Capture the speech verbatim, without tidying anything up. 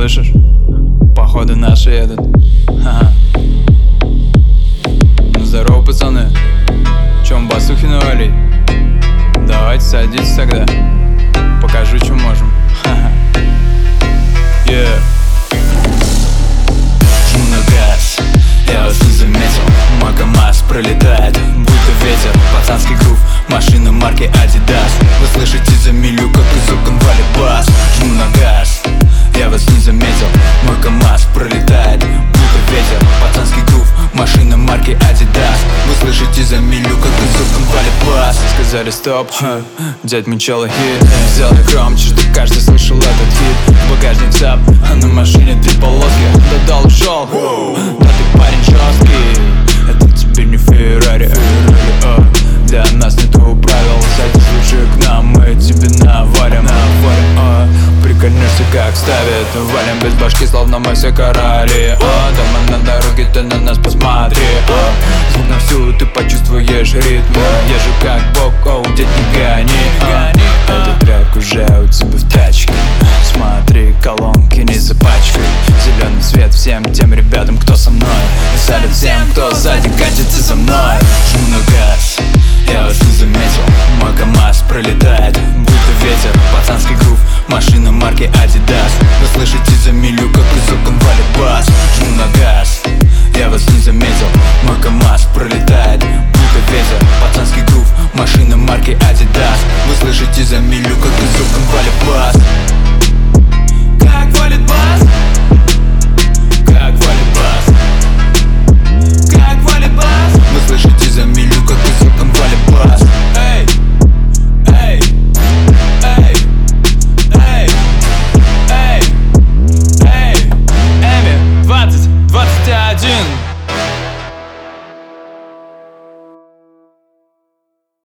Слышишь? Походу наши едут. Ха-ха. Ну здорово, пацаны. Чем басухи навалить? Давайте садитесь тогда. Покажу, что можем. Ха-ха. Yeah. Жму на газ, я вас не заметил. Мой КамАЗ пролетает, будто ветер. Пацанский грув, машина марки Adidas. Вы слышите за милю, как из окон валит бас. Жму на газ, я вас не заметил. Мой КамАЗ пролетает, будто ветер. Пацанский грув, машина марки Adidas. Вы слышите за милю, как из окон валит бас. Сказали стоп, ха, взять мучало хит. Сделали громче, чтобы каждый слышал этот хит. Багажник зап, а на машине три полоски. Додал, ушел, да ты парень жесткий. Это тебе не Феррари, для нас нету правил. Садись лучше к нам, мы тебе наварим, наварим а. Прикольнешься как ставит, валим без башки, словно мы все короли а. Дома на дороге, ты на нас посмотри а. Звук на всю, ты почувствуешь ритм. Я же как бог, оу, деть не гони а.